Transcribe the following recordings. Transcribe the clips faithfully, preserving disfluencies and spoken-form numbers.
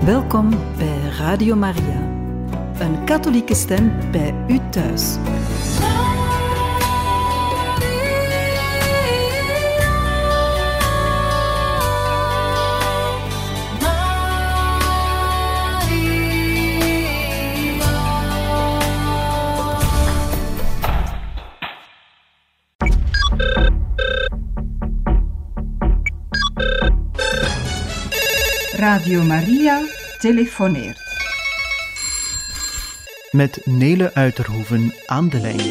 Welkom bij Radio Maria, een katholieke stem bij u thuis. Radio Maria telefoneert. Met Nele Uiterhoeven aan de lijn.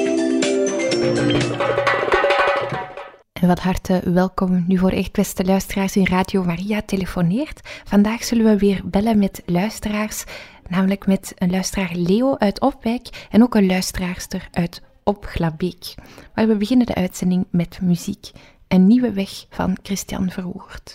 En wat harte welkom nu voor echt beste luisteraars in Radio Maria telefoneert. Vandaag zullen we weer bellen met luisteraars, namelijk met een luisteraar Leo uit Opwijk en ook een luisteraarster uit Opglabeek. Maar we beginnen de uitzending met muziek. Een nieuwe weg van Christian Verwoerd.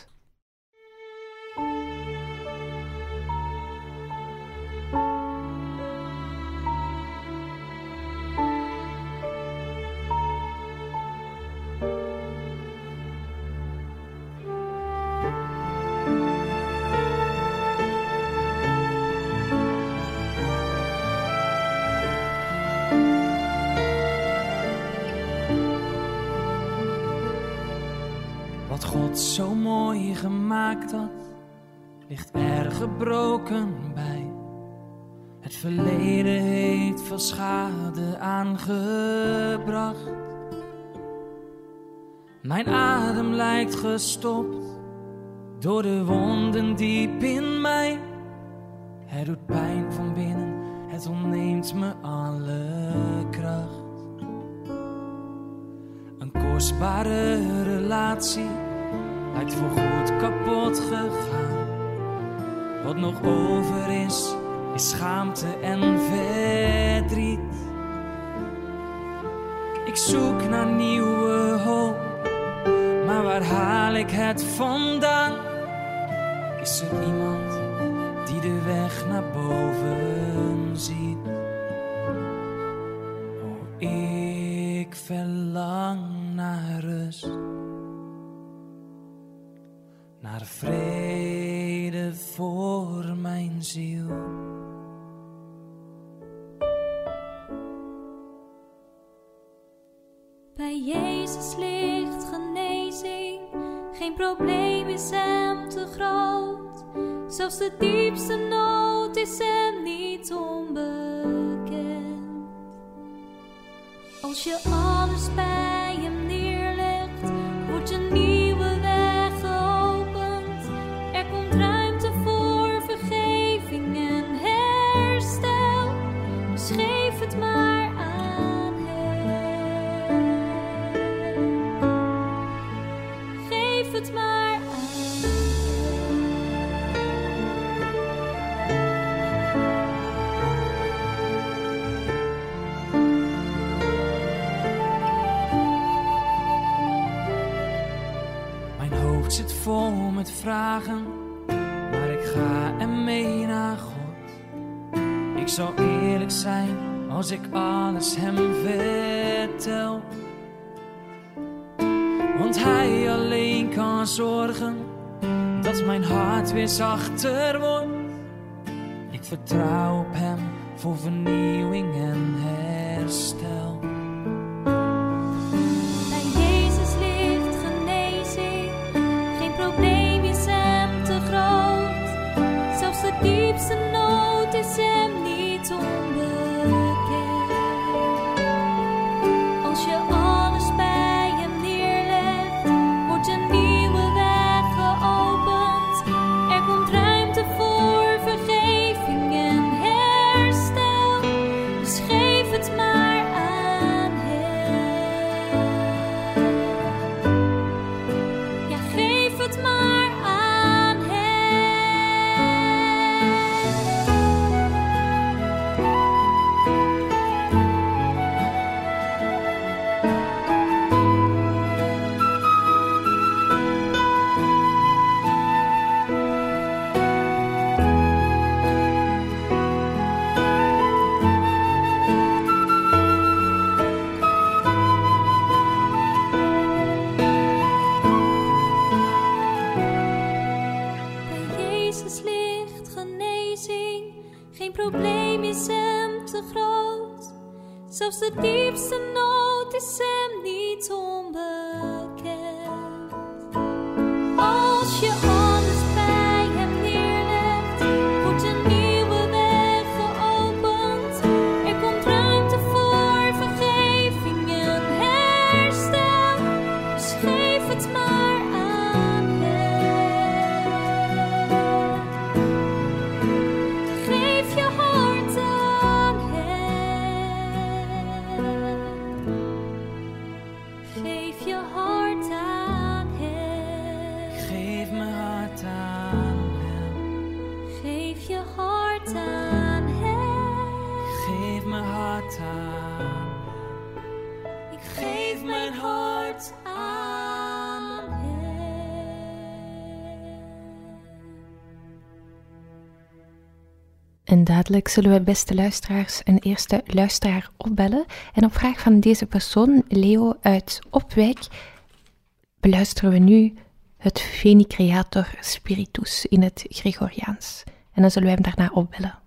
Wat God zo mooi gemaakt had, ligt er gebroken bij. Het verleden heeft veel schade aangebracht. Mijn adem lijkt gestopt door de wonden diep in mij. Het doet pijn van binnen, het ontneemt me alle kracht. Een kostbare relatie lijkt voorgoed kapot gegaan. Wat nog over is, is schaamte en verdriet. Ik zoek naar nieuwe hoop, maar waar haal ik het vandaan? Is er iemand die de weg naar boven ziet? Oh, ik verlang naar rust, naar vrede voor mijn ziel. Bij Jezus ligt genezing, geen probleem is hem te groot. Zelfs de diepste nood is hem niet onbekend. Als je alles bij hem neerlegt, wordt een nieuwe weg geopend. Er komt ruimte voor vergeving en herstel. Dus geef het maar aan hem. Geef het maar aan Het zit vol met vragen, maar ik ga ermee naar God. Ik zou eerlijk zijn als ik alles hem vertel. Want hij alleen kan zorgen dat mijn hart weer zachter wordt. Ik vertrouw op hem voor vernieuwing en herstel. De diepste nood is hem niet onbekend. Als je alles bij hem neerlegt, wordt een nieuwe weg geopend. Er komt ruimte voor vergeving en herstel. Dus geef het maar aan. Geen probleem is hem te groot. Zelfs de diepste nood is hem niet onbekend. Als je alles bij hem neerlegt, wordt een nieuwe weg geopend. Er komt ruimte voor vergeving en herstel. Dus geef het maar aan hem. Geef je hart aan hem. Geef je hart aan hem. Geef mijn hart aan hem. Geef je hart aan hem. Geef mijn hart aan. Ik geef mijn hart aan hem. En dadelijk zullen we, beste luisteraars, een eerste luisteraar opbellen. En op vraag van deze persoon, Leo uit Opwijk, beluisteren we nu het Veni Creator Spiritus in het Gregoriaans. En dan zullen we hem daarna opbellen.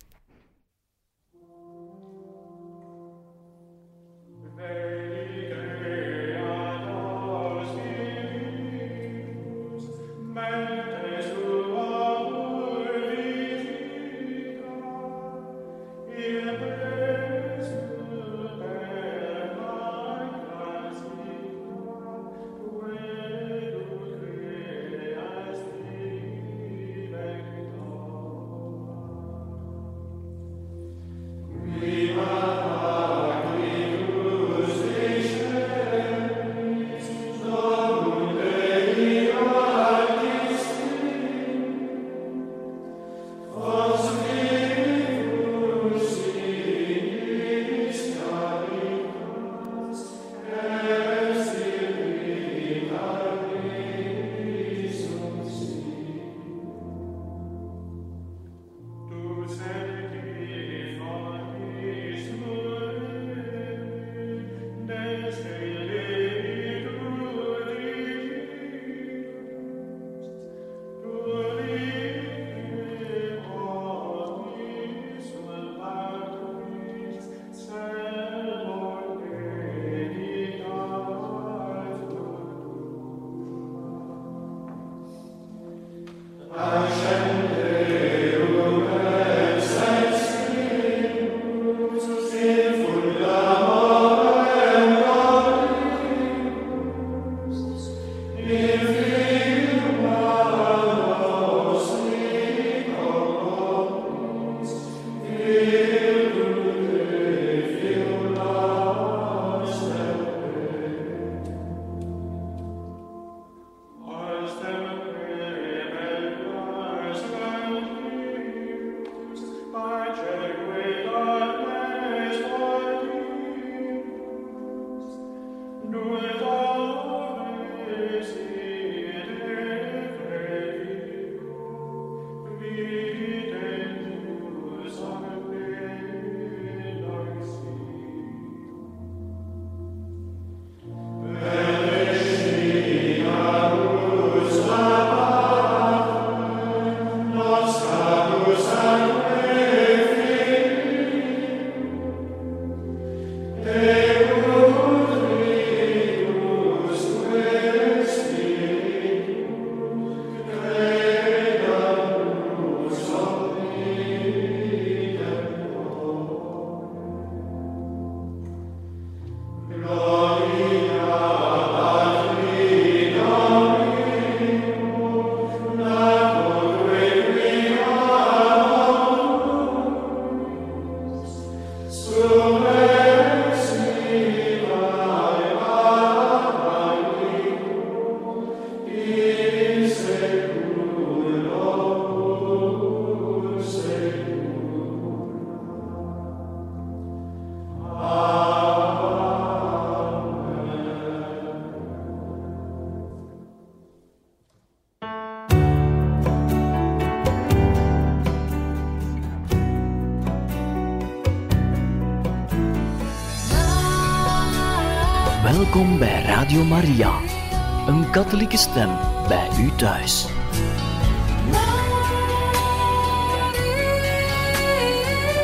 Welkom bij Radio Maria, een katholieke stem bij u thuis.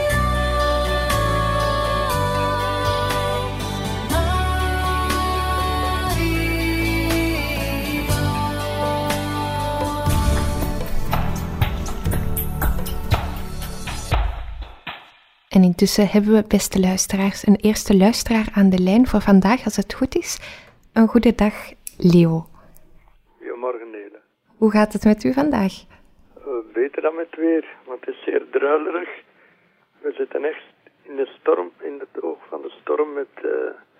En intussen hebben we, beste luisteraars, een eerste luisteraar aan de lijn voor vandaag, als het goed is. Een goede dag, Leo. Goedemorgen, Nele. Hoe gaat het met u vandaag? Uh, beter dan met weer, want het is zeer druilerig. We zitten echt in de storm, in het oog van de storm met uh,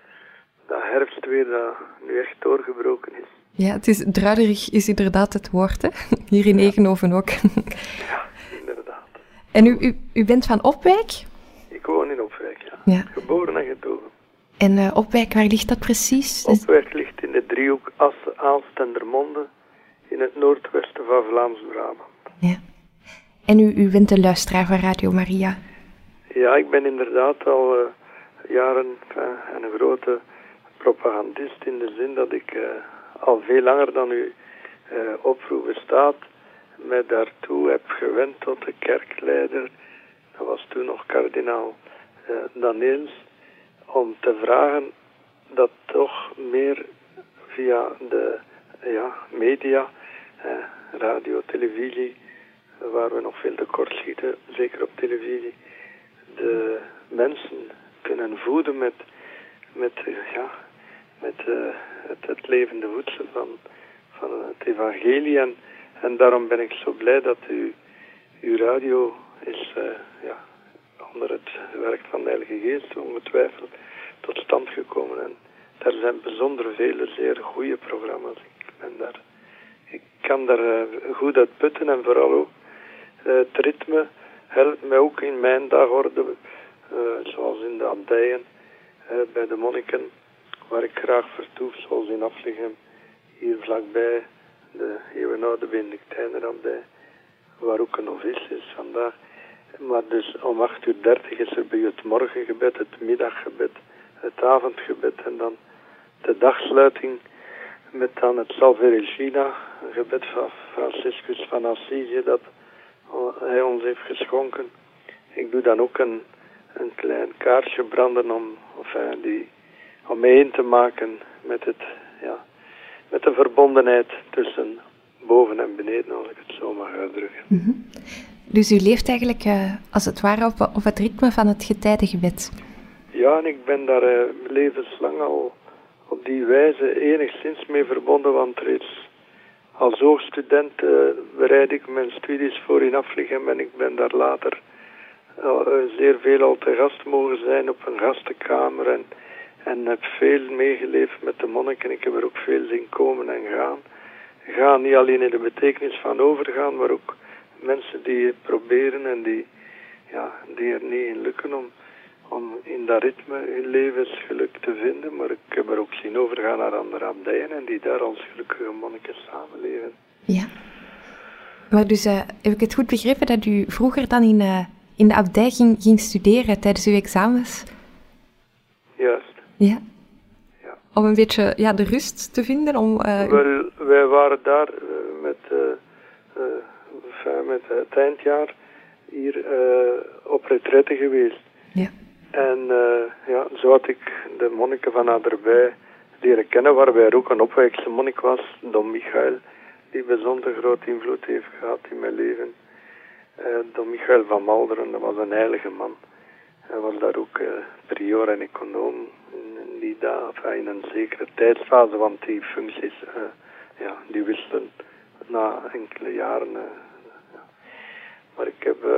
dat herfstweer dat nu echt doorgebroken is. Ja, het is druilerig is inderdaad het woord, hè? Hier in Egenhoven ook. Ja, inderdaad. En u, u, u bent van Opwijk? Ik woon in Opwijk, ja. Ja. Geboren en getogen. En uh, Opwijk, waar ligt dat precies? Opwijk ligt in de driehoek Assen, Aalst en Dermonde in het noordwesten van Vlaams-Brabant. Ja. En u, u bent een luisteraar van Radio Maria? Ja, ik ben inderdaad al uh, jaren uh, een grote propagandist in de zin dat ik uh, al veel langer dan u uh, oproep bestaat mij daartoe heb gewend tot de kerkleider, dat was toen nog kardinaal uh, Daniels, om te vragen dat toch meer via de ja, media, uh, radio, televisie, uh, waar we nog veel tekort schieten, zeker op televisie, de mensen kunnen voeden met, met, uh, ja, met uh, het, het levende voedsel van, van het evangelie. En, en daarom ben ik zo blij dat u, uw radio is uh, ja, onder het werk van de Heilige Geest ongetwijfeld tot stand gekomen. En daar zijn bijzonder vele zeer goede programma's. Ik, ben daar, ik kan daar uh, goed uit putten en vooral ook uh, het ritme helpt mij ook in mijn dagorde, uh, zoals in de abdijen, uh, bij de monniken, waar ik graag vertoef, zoals in Aflichem, hier vlakbij de eeuwenoude Benedictijnerabdij, waar ook een novice is vandaag. Maar dus om acht uur dertig is er bij u het morgengebed, het middaggebed, het avondgebed en dan de dagsluiting met dan het Salve Regina, een gebed van Franciscus van Assisi dat hij ons heeft geschonken. Ik doe dan ook een, een klein kaarsje branden om, enfin, die, om mee in te maken met, het, ja, met de verbondenheid tussen boven en beneden, als ik het zo mag uitdrukken. Mm-hmm. Dus u leeft eigenlijk uh, als het ware op, op het ritme van het getijdengebed? Ja, en ik ben daar uh, levenslang al op die wijze enigszins mee verbonden, want reeds als hoogstudent uh, bereid ik mijn studies voor in Aflichem en ik ben daar later uh, zeer veel al te gast mogen zijn op een gastenkamer en, en heb veel meegeleefd met de monniken. Ik heb er ook veel zien komen en gaan. Gaan niet alleen in de betekenis van overgaan, maar ook mensen die het proberen en die, ja, die er niet in lukken om, om in dat ritme hun levensgeluk te vinden. Maar ik heb er ook zien overgaan naar andere abdijen en die daar als gelukkige monniken samenleven. Ja. Maar dus uh, heb ik het goed begrepen dat u vroeger dan in, uh, in de abdij ging, ging studeren tijdens uw examens? Juist. Ja. Ja. Om een beetje ja, de rust te vinden? Om, uh, Wel, wij waren daar uh, met, uh, uh, enfin, met het eindjaar hier uh, op retraite geweest. Ja. En uh, ja, zo had ik de monniken van naderbij leren kennen, waarbij er ook een Opwijkse monnik was, Don Michael, die bijzonder groot invloed heeft gehad in mijn leven. Uh, Don Michael van Malderen, dat was een heilige man. Hij was daar ook uh, prior en econoom in, die daar, enfin, in een zekere tijdsfase, want die functies uh, ja, die wisselen na enkele jaren. Uh, ja. Maar ik heb, uh,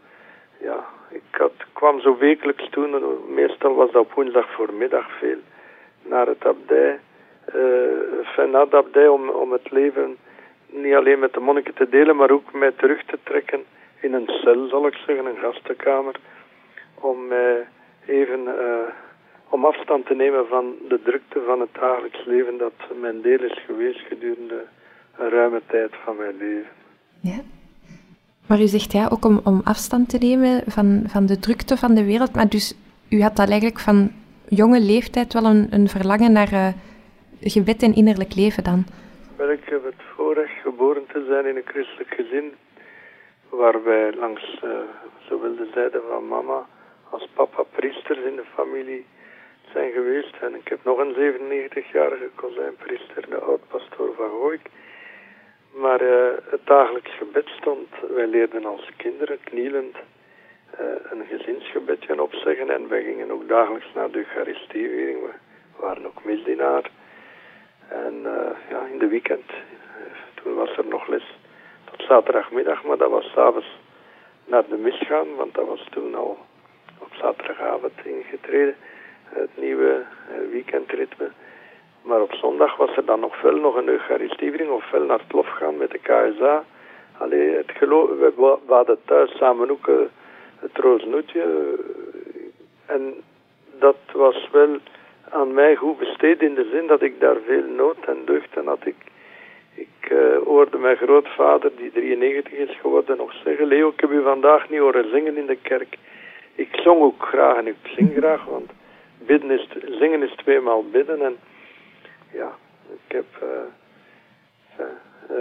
ja, ik had, kwam zo wekelijks toen, meestal was dat op woensdag voormiddag veel, naar het abdij, uh, enfin, naar de abdij om, om het leven niet alleen met de monniken te delen, maar ook mij terug te trekken in een cel, zal ik zeggen, een gastenkamer, om mij even uh, om afstand te nemen van de drukte van het dagelijks leven dat mijn deel is geweest gedurende een ruime tijd van mijn leven. Ja. Maar u zegt ja, ook om, om afstand te nemen van, van de drukte van de wereld, maar dus u had al eigenlijk van jonge leeftijd wel een, een verlangen naar uh, gebed en innerlijk leven dan? Wel, ik heb het voorrecht geboren te zijn in een christelijk gezin, waar wij langs uh, zowel de zijde van mama als papa priesters in de familie zijn geweest. En ik heb nog een zevenennegentigjarige kozijnpriester, de oud-pastoor van Gooik. Maar uh, het dagelijks gebed stond, wij leerden als kinderen knielend uh, een gezinsgebed gaan opzeggen en wij gingen ook dagelijks naar de Eucharistieviering. We waren ook misdienaar. En uh, ja, in de weekend, uh, toen was er nog les tot zaterdagmiddag, maar dat was 's avonds naar de mis gaan, want dat was toen al op zaterdagavond ingetreden, het nieuwe uh, weekendritme. Maar op zondag was er dan nog veel nog een Eucharistieviering of veel naar het lof gaan met de K S A. Allee, het geloof, we, we hadden thuis samen ook uh, het rozenhoedje. Uh, en dat was wel aan mij goed besteed in de zin dat ik daar veel nood en deugd aan had. Ik, ik uh, hoorde mijn grootvader, die drieënnegentig is geworden, nog zeggen: Leo, ik heb u vandaag niet horen zingen in de kerk. Ik zong ook graag en ik zing graag, want bidden is, zingen is tweemaal bidden. En ja, ik heb uh, uh,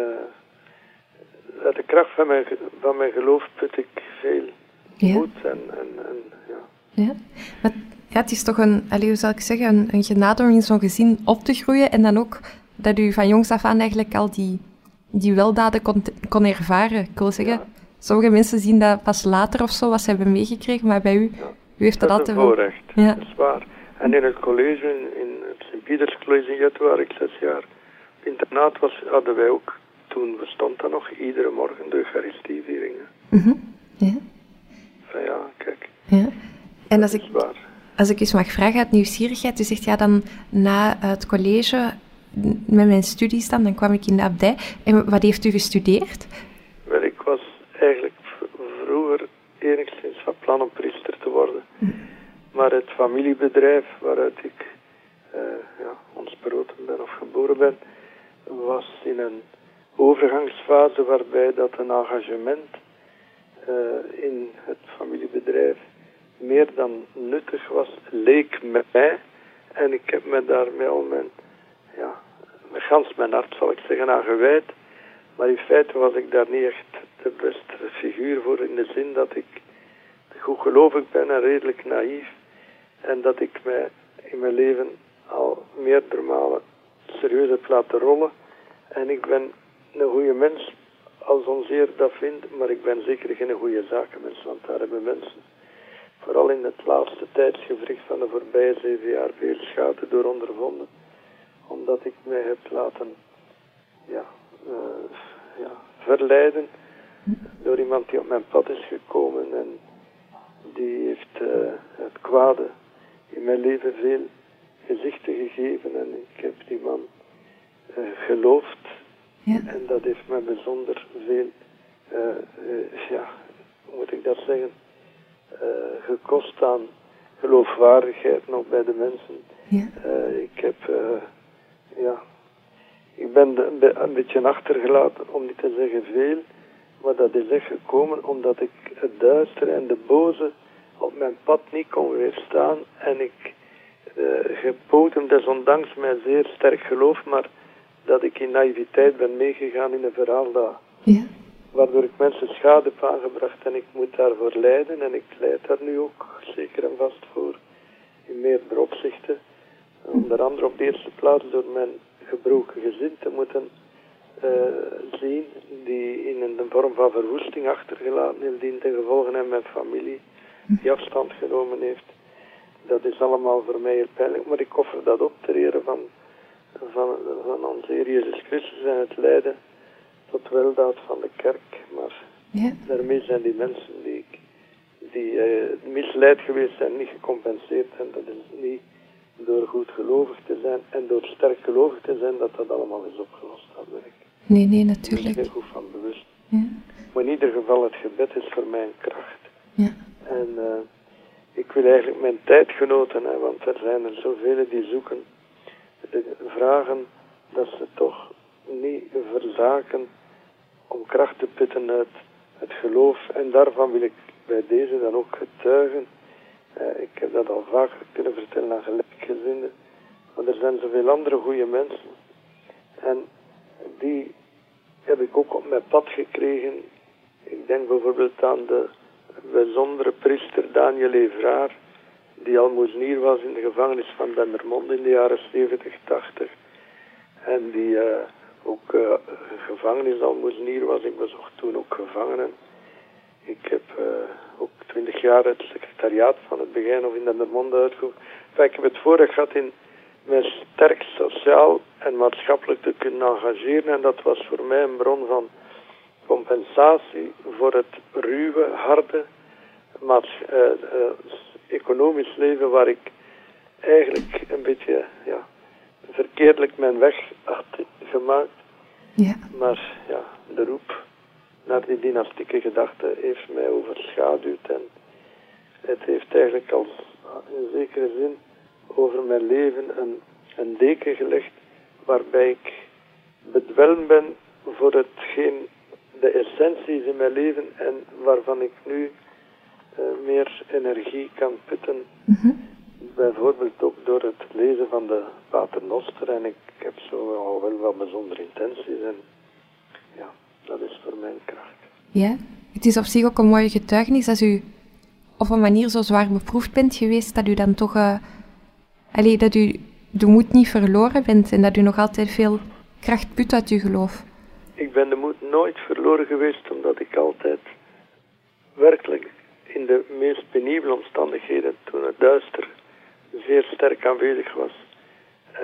uit de kracht van mijn, van mijn geloof put ik veel ja. moed en, en, en ja. Ja, maar ja, het is toch een, allez, hoe zal ik zeggen, een, een genade om in zo'n gezin op te groeien en dan ook dat u van jongs af aan eigenlijk al die, die weldaden kon, kon ervaren. Ik wil zeggen, ja. Sommige mensen zien dat pas later of zo, wat ze hebben meegekregen, maar bij u, ja. u heeft dat, dat altijd wel... Dat is een voorrecht, ja. dat is waar. En in het college, in het Sint-Pieters College in Jet, waar ik zes jaar op internaat was, hadden wij ook, toen bestond dat nog, iedere morgen de Eucharistievieringen. Mm-hmm. Ja. Van ja, kijk. Ja. En als dat ik, is waar. Als ik eens mag vragen uit nieuwsgierigheid, u zegt ja dan na het college, met mijn studies dan, dan kwam ik in de abdij. En wat heeft u gestudeerd? Wel, ik was eigenlijk vroeger enigszins van plan om priester te worden. Hm. Maar het familiebedrijf waaruit ik uh, ja, ontsproten ben of geboren ben, was in een overgangsfase waarbij dat een engagement uh, in het familiebedrijf meer dan nuttig was, leek met mij. En ik heb me daarmee al mijn, ja, met gans mijn hart, zal ik zeggen, aan gewijd. Maar in feite was ik daar niet echt de beste figuur voor, in de zin dat ik goed gelovig ben en redelijk naïef. En dat ik mij in mijn leven al meerdere malen serieus heb laten rollen. En ik ben een goede mens, als onzeer dat vindt, maar ik ben zeker geen goede zakenmens, want daar hebben mensen vooral in het laatste tijdsgevricht van de voorbije zeven jaar veel schade door ondervonden. Omdat ik mij heb laten ja, uh, ja, verleiden door iemand die op mijn pad is gekomen en die heeft uh, het kwade in mijn leven veel gezichten gegeven en ik heb die man uh, geloofd. Ja. En dat heeft mij bijzonder veel, uh, uh, ja, hoe moet ik dat zeggen, uh, gekost aan geloofwaardigheid nog bij de mensen. Ja. Uh, ik heb, uh, ja, ik ben de, een beetje achtergelaten, om niet te zeggen veel, maar dat is echt gekomen omdat ik het duistere en de boze op mijn pad niet kon weerstaan en ik uh, geboten desondanks mij zeer sterk geloof, maar dat ik in naïviteit ben meegegaan in een verhaal dat, ja. waardoor ik mensen schade heb aangebracht en ik moet daarvoor lijden en ik lijd daar nu ook zeker en vast voor in meerdere opzichten. Onder andere op de eerste plaats door mijn gebroken gezin te moeten uh, zien die in een vorm van verwoesting achtergelaten heeft, die ten gevolge en mijn familie die afstand genomen heeft. Dat is allemaal voor mij heel pijnlijk, maar ik offer dat op ter ere van Van, van onze Heer Jezus Christus en het lijden tot weldaad van de kerk. Maar ja. daarmee zijn die mensen die, die uh, misleid geweest zijn niet gecompenseerd. En dat is niet door goed gelovig te zijn en door sterk gelovig te zijn dat dat allemaal is opgelost. Dat ben ik nee, nee, natuurlijk. er goed van bewust. Ja. Maar in ieder geval, het gebed is voor mij een kracht. Ja. En uh, ik wil eigenlijk mijn tijdgenoten, hè, want er zijn er zoveel die zoeken, vragen dat ze toch niet verzaken om kracht te putten uit het geloof. En daarvan wil ik bij deze dan ook getuigen. Uh, ik heb dat al vaker kunnen vertellen aan gelijkgezinden. Maar er zijn zoveel andere goede mensen. En die heb ik ook op mijn pad gekregen. Ik denk bijvoorbeeld aan de bijzondere priester Daniel Evraar, die almoezenier was in de gevangenis van Dendermonde in de jaren zeventig, tachtig. En die uh, ook uh, gevangenisalmoezenier was. Ik bezocht toen ook gevangenen. Ik heb uh, ook twintig jaar het secretariaat van het Begijnhof in Dendermonde uitgeoefend. Enfin, ik heb het voorrecht gehad in mij sterk sociaal en maatschappelijk te kunnen engageren. En dat was voor mij een bron van compensatie voor het ruwe, harde, maats- uh, uh, economisch leven waar ik eigenlijk een beetje ja, verkeerdelijk mijn weg had gemaakt. Ja. Maar ja, de roep naar die dynastieke gedachte heeft mij overschaduwd en het heeft eigenlijk als in zekere zin over mijn leven een, een deken gelegd waarbij ik bedwelmd ben voor hetgeen de essentie is in mijn leven en waarvan ik nu uh, meer energie kan putten. Mm-hmm. Bijvoorbeeld ook door het lezen van de Pater Noster en ik heb zo al wel wat bijzondere intenties en ja, dat is voor mijn kracht. Ja, het is op zich ook een mooie getuigenis als u op een manier zo zwaar beproefd bent geweest dat u dan toch, uh, allee, dat u de moed niet verloren bent en dat u nog altijd veel kracht put uit uw geloof. Ik ben de moed nooit verloren geweest omdat ik altijd werkelijk in de meest penibele omstandigheden, toen het duister zeer sterk aanwezig was, uh,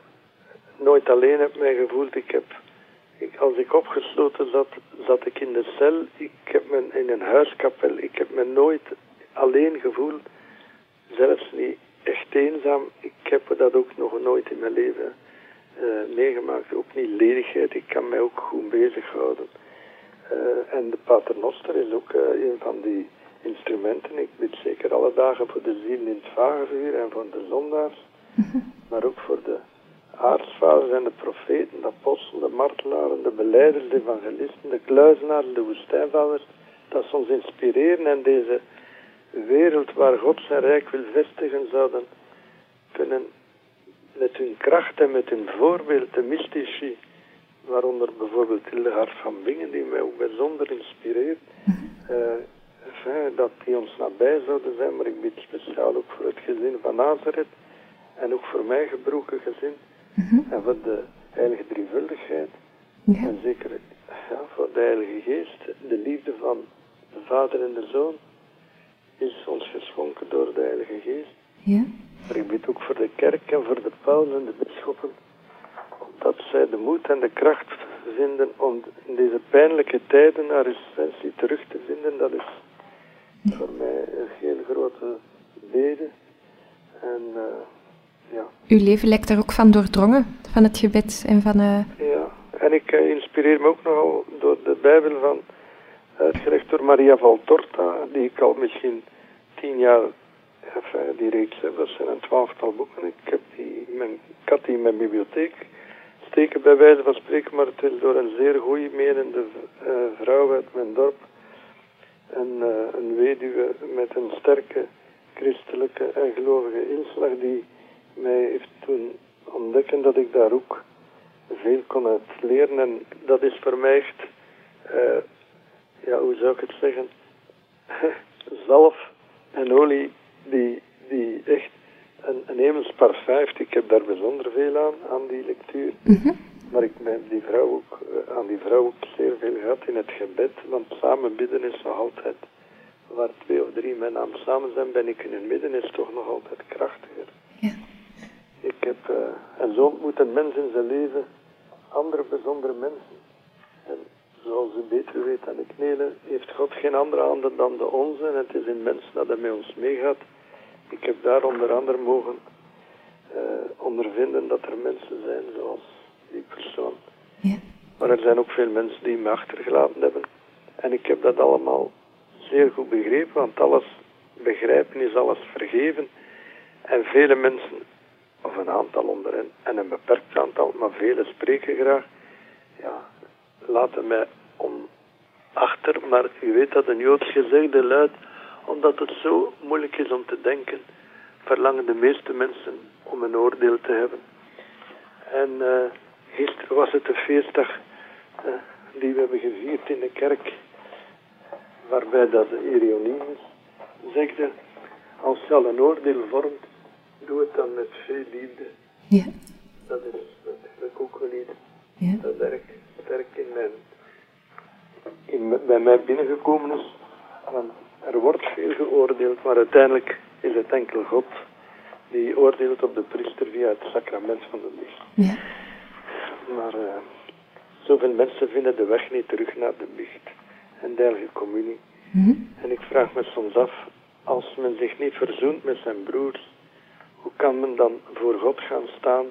nooit alleen heb mij gevoeld. Ik heb, ik, als ik opgesloten zat, zat ik in de cel. Ik heb me in een huiskapel. Ik heb me nooit alleen gevoeld, zelfs niet echt eenzaam. Ik heb dat ook nog nooit in mijn leven uh, meegemaakt. Ook niet ledigheid. Ik kan mij ook goed bezighouden. Uh, en de Pater Noster is ook uh, een van die instrumenten. Ik bid zeker alle dagen voor de ziel in het vagevuur en voor de zondaars. Mm-hmm. Maar ook voor de aartsvaders en de profeten, de apostelen, de martelaren, de belijders, de evangelisten, de kluizenaars, de woestijnvaders. Dat ze ons inspireren en deze wereld waar God zijn rijk wil vestigen zouden kunnen met hun kracht en met hun voorbeeld, de mystici, waaronder bijvoorbeeld Hildegard van Bingen, die mij ook bijzonder inspireert, uh, enfin, dat die ons nabij zouden zijn, maar ik bid speciaal ook voor het gezin van Nazareth en ook voor mijn gebroken gezin mm-hmm. en voor de heilige drievuldigheid ja. en zeker ja, voor de heilige geest, de liefde van de Vader en de Zoon is ons geschonken door de heilige geest. Ja. Maar ik bid ook voor de kerk en voor de paus en de bisschoppen, dat zij de moed en de kracht vinden om in deze pijnlijke tijden haar essentie terug te vinden. Dat is ja. voor mij een heel grote bede. En uh, ja. Uw leven lijkt daar ook van doordrongen, van het gebed en van... Uh... Ja, en ik uh, inspireer me ook nogal door de Bijbel van, uitgelegd door Maria Valtorta, die ik al misschien tien jaar, enfin, die reeks heb, dat zijn een twaalftal boeken. Ik, heb die, mijn, ik had die in mijn bibliotheek steken bij wijze van spreken, maar het is door een zeer goede menende uh, vrouw uit mijn dorp, een, uh, een weduwe met een sterke christelijke en gelovige inslag, die mij heeft toen ontdekken dat ik daar ook veel kon uit leren. En dat is voor mij echt, uh, ja, hoe zou ik het zeggen, zalf en olie die, die echt een, een hemels parfum heeft. Ik heb daar bijzonder veel aan, aan die lectuur. Mm-hmm. Maar ik ben die vrouw ook, uh, aan die vrouw ook zeer veel gehad in het gebed, want samen bidden is nog altijd, waar twee of drie mijn naam samen zijn, ben ik in hun midden, is toch nog altijd krachtiger. Ja. Ik heb, uh, en zo ontmoet een mens in zijn leven andere bijzondere mensen. En zoals u beter weet aan de knelen, heeft God geen andere handen dan de onze. En het is in mensen dat hij met ons meegaat. Ik heb daar onder andere mogen uh, ondervinden dat er mensen zijn zoals die persoon. Ja. Maar er zijn ook veel mensen die me achtergelaten hebben. En ik heb dat allemaal zeer goed begrepen, want alles begrijpen is alles vergeven. En vele mensen, of een aantal onder hen, en een beperkt aantal, maar velen spreken graag, ja, laten mij om achter, maar u weet dat een Joods gezegde luidt, omdat het zo moeilijk is om te denken, verlangen de meeste mensen om een oordeel te hebben. En uh, gisteren was het een feestdag uh, die we hebben gevierd in de kerk, waarbij dat de Hieronymus zegde, als je al een oordeel vormt, doe het dan met veel liefde. Ja. Dat is natuurlijk ook wel iets ja. dat erg sterk in mijn, in, bij mij binnengekomen is. er wordt veel geoordeeld, maar uiteindelijk is het enkel God die oordeelt op de priester via het sacrament van de biecht. Ja. Maar uh, zoveel mensen vinden de weg niet terug naar de biecht en de heilige communie. Mm-hmm. En ik vraag me soms af, als men zich niet verzoent met zijn broers, hoe kan men dan voor God gaan staan?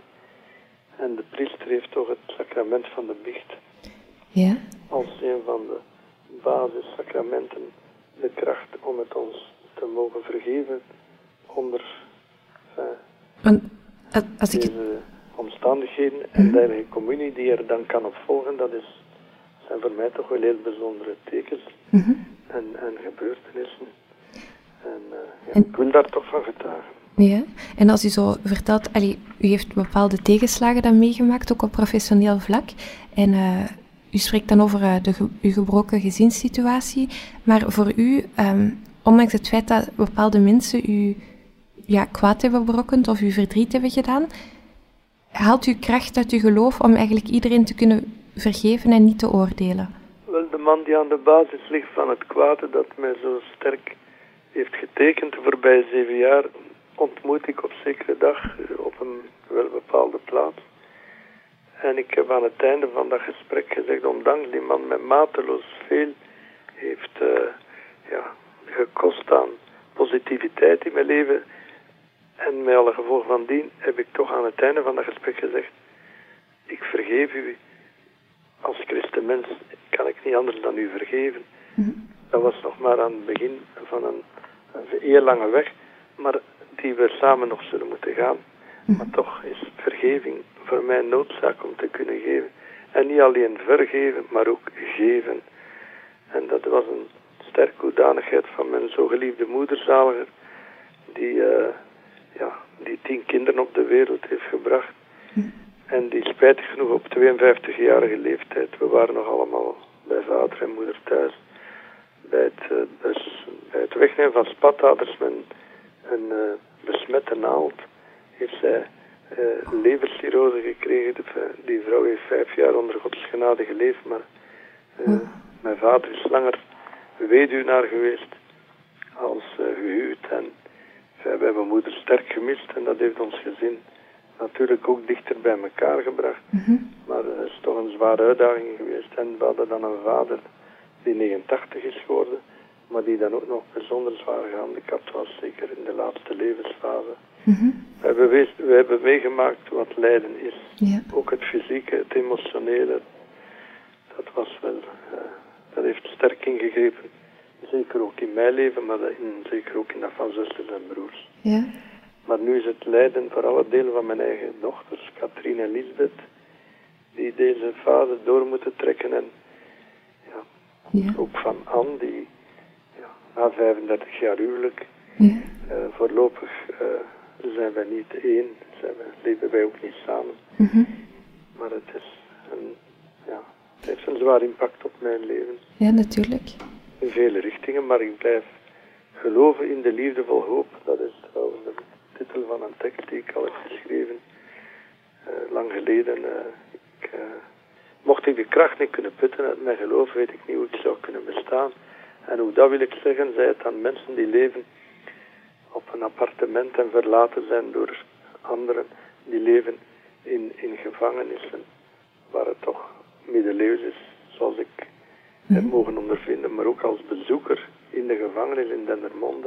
En de priester heeft toch het sacrament van de biecht Ja. als een van de basissacramenten, de kracht om het ons te mogen vergeven onder uh, Want, als ik... deze omstandigheden. En Mm-hmm. de heilige communie die er dan kan op volgen, dat is, zijn voor mij toch wel heel bijzondere tekens Mm-hmm. en, en gebeurtenissen. En, uh, ja, En- ik wil daar toch van getuigen. Ja, en als u zo vertelt, allee, u heeft bepaalde tegenslagen dan meegemaakt, ook op professioneel vlak. En uh, u spreekt dan over uh, de ge- uw gebroken gezinssituatie. Maar voor u, um, ondanks het feit dat bepaalde mensen u ja, kwaad hebben berokkend of u verdriet hebben gedaan, haalt u kracht uit uw geloof om eigenlijk iedereen te kunnen vergeven en niet te oordelen? Wel, de man die aan de basis ligt van het kwade dat mij zo sterk heeft getekend de voorbije zeven jaar, ontmoet ik op zekere dag op een wel bepaalde plaats. En ik heb aan het einde van dat gesprek gezegd, ondanks die man mij mateloos veel heeft uh, ja, gekost aan positiviteit in mijn leven en met alle gevolgen van dien, heb ik toch aan het einde van dat gesprek gezegd, ik vergeef u. Als christenmens kan ik niet anders dan u vergeven. Mm-hmm. Dat was nog maar aan het begin van een, een heel lange weg, maar die we samen nog zullen moeten gaan. Mm-hmm. Maar toch is vergeving voor mij noodzaak om te kunnen geven. En niet alleen vergeven, maar ook geven. En dat was een sterke hoedanigheid van mijn zo geliefde moederzaliger, die, uh, ja, die tien kinderen op de wereld heeft gebracht. Mm-hmm. En die spijtig genoeg op tweeënvijftigjarige leeftijd, we waren nog allemaal bij vader en moeder thuis, bij het, uh, dus, bij het wegnemen van spataders met een, een uh, besmette naald, heeft zij uh, levercirrose gekregen. Die vrouw heeft vijf jaar onder Gods genade geleefd, maar uh, mijn vader is langer weduwnaar geweest als uh, gehuwd. En we hebben mijn moeder sterk gemist en dat heeft ons gezin natuurlijk ook dichter bij elkaar gebracht. Mm-hmm. Maar het is toch een zware uitdaging geweest. En we hadden dan een vader die negenentachtig is geworden, maar die dan ook nog bijzonder zwaar gehandicapt was, zeker in de laatste levensfase. Mm-hmm. We hebben, wees, we hebben meegemaakt wat lijden is. Ja. Ook het fysieke, het emotionele. Dat was wel, uh, dat heeft sterk ingegrepen. Zeker ook in mijn leven, maar in, zeker ook in dat van zusters en broers. Ja. Maar nu is het lijden voor alle delen van mijn eigen dochters, Katrien en Lisbeth, die deze fase door moeten trekken. En ja, Ja. ook van Anne, die ja, na vijfendertig jaar huwelijk, Ja. uh, voorlopig uh, zijn wij niet één, zijn wij, leven wij ook niet samen. Mm-hmm. Maar het is een, ja, het heeft een zwaar impact op mijn leven. Ja, natuurlijk. In vele richtingen, maar ik blijf geloven in de liefde vol hoop. Dat is trouwens de titel van een tekst die ik al heb geschreven, uh, lang geleden. Uh, ik, uh, mocht ik de kracht niet kunnen putten uit mijn geloof, weet ik niet hoe ik zou kunnen bestaan. En hoe dat wil ik zeggen, zij het aan mensen die leven op een appartement en verlaten zijn door anderen, die leven in, in gevangenissen, waar het toch middeleeuws is, zoals ik heb mogen ondervinden, maar ook als bezoeker in de gevangenis in Dendermonde.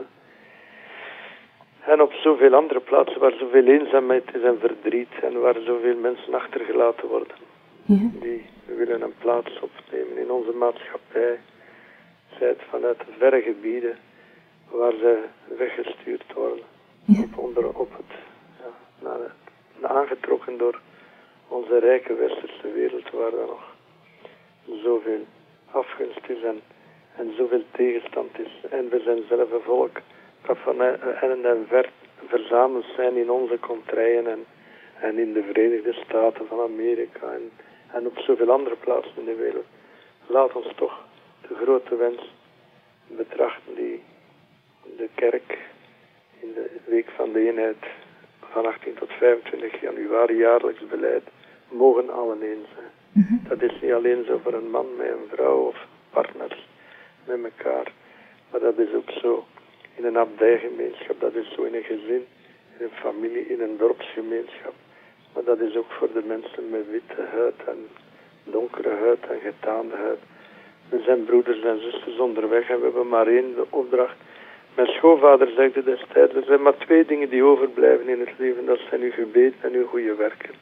En op zoveel andere plaatsen waar zoveel eenzaamheid is en verdriet en waar zoveel mensen achtergelaten worden. Ja. Die willen een plaats opnemen in onze maatschappij. Zij het vanuit de verre gebieden waar ze weggestuurd worden. Ja. Op, onder, op het, ja, naar het, aangetrokken door onze rijke westerse wereld waar er nog zoveel afgunst is en, en zoveel tegenstand is. En we zijn zelf een volk dat van en en ver verzameld zijn in onze contraien en, en in de Verenigde Staten van Amerika en, en op zoveel andere plaatsen in de wereld. Laat ons toch de grote wens betrachten die de kerk in de week van de eenheid van achttien tot vijfentwintig januari jaarlijks beleid, mogen allen één zijn. Mm-hmm. Dat is niet alleen zo voor een man met een vrouw of partners met elkaar, Maar dat is ook zo in een abdijgemeenschap, dat is zo in een gezin, in een familie, in een dorpsgemeenschap. Maar dat is ook voor de mensen met witte huid en donkere huid en getaande huid. We zijn broeders en zusters onderweg en we hebben maar één opdracht. Mijn schoonvader zegde destijds, er zijn maar twee dingen die overblijven in het leven. Dat zijn uw gebeden en uw goede werken.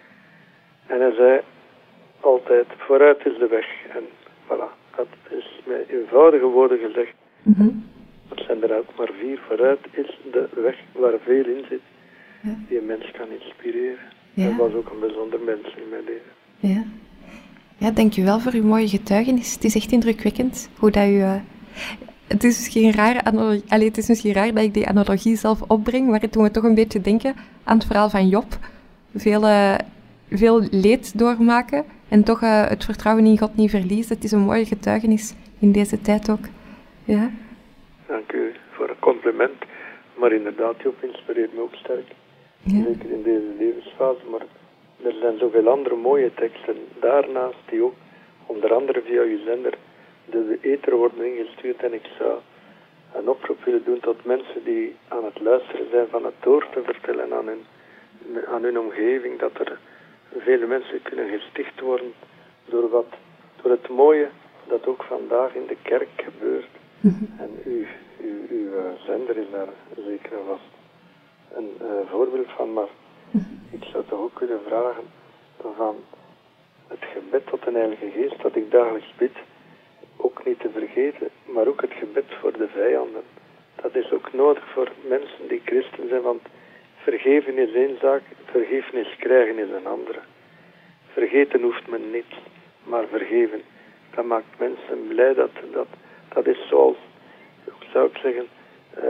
En hij zei altijd, vooruit is de weg. En voilà, dat is met eenvoudige woorden gezegd. Mm-hmm. Dat zijn er ook maar vier. Vooruit is de weg waar veel in zit. Ja. Die een mens kan inspireren. Ja. Hij was ook een bijzonder mens in mijn leven. Ja. Ja, dankjewel voor uw mooie getuigenis. Het is echt indrukwekkend hoe dat u... Uh, het, is misschien raar analo- Allee, het is misschien raar dat ik die analogie zelf opbreng, maar het doet me toch een beetje denken aan het verhaal van Job. Veel, uh, veel leed doormaken en toch uh, het vertrouwen in God niet verliezen. Het is een mooie getuigenis in deze tijd ook. Ja. Dank u voor een compliment. Maar inderdaad, Job inspireert me ook sterk. Ja. Zeker in deze levensfase. Maar er zijn zoveel andere mooie teksten daarnaast die ook, onder andere via uw zender, de ether worden ingestuurd. En ik zou een oproep willen doen tot mensen die aan het luisteren zijn van het door te vertellen aan hun, aan hun omgeving. Dat er vele mensen kunnen gesticht worden door, wat, door het mooie dat ook vandaag in de kerk gebeurt. Mm-hmm. En uw, uw, uw uh, zender is daar zeker en vast een uh, voorbeeld van. Maar ik zou toch ook willen vragen van het gebed tot de Heilige Geest dat ik dagelijks bid, ook niet te vergeten, maar ook het gebed voor de vijanden. Dat is ook nodig voor mensen die christen zijn, want vergeven is één zaak, vergiffenis krijgen is een andere. Vergeten hoeft men niet, maar vergeven, dat maakt mensen blij. Dat, dat, dat is zoals, zou ik zeggen, uh,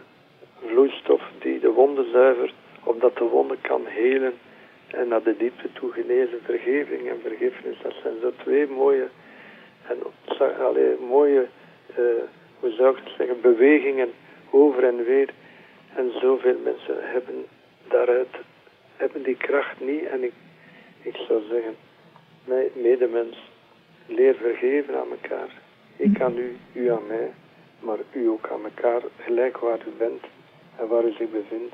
vloeistof die de wonden zuivert, opdat de wonden kan helen en naar de diepte toe genezen. Vergeving en vergiffenis, dat zijn zo twee mooie en allee, mooie, uh, hoe zou ik het zeggen, bewegingen over en weer. En zoveel mensen hebben daaruit, hebben die kracht niet. En ik, ik zou zeggen, mijn medemens, leer vergeven aan elkaar. Ik aan u, u aan mij, maar u ook aan elkaar, gelijk waar u bent en waar u zich bevindt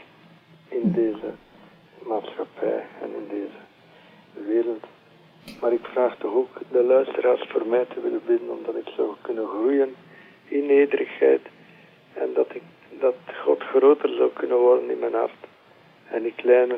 in deze maatschappij en in deze wereld. Maar ik vraag toch ook de luisteraars voor mij te willen bidden, omdat ik zou kunnen groeien in nederigheid en dat, ik, dat God groter zou kunnen worden in mijn hart en ik kleiner.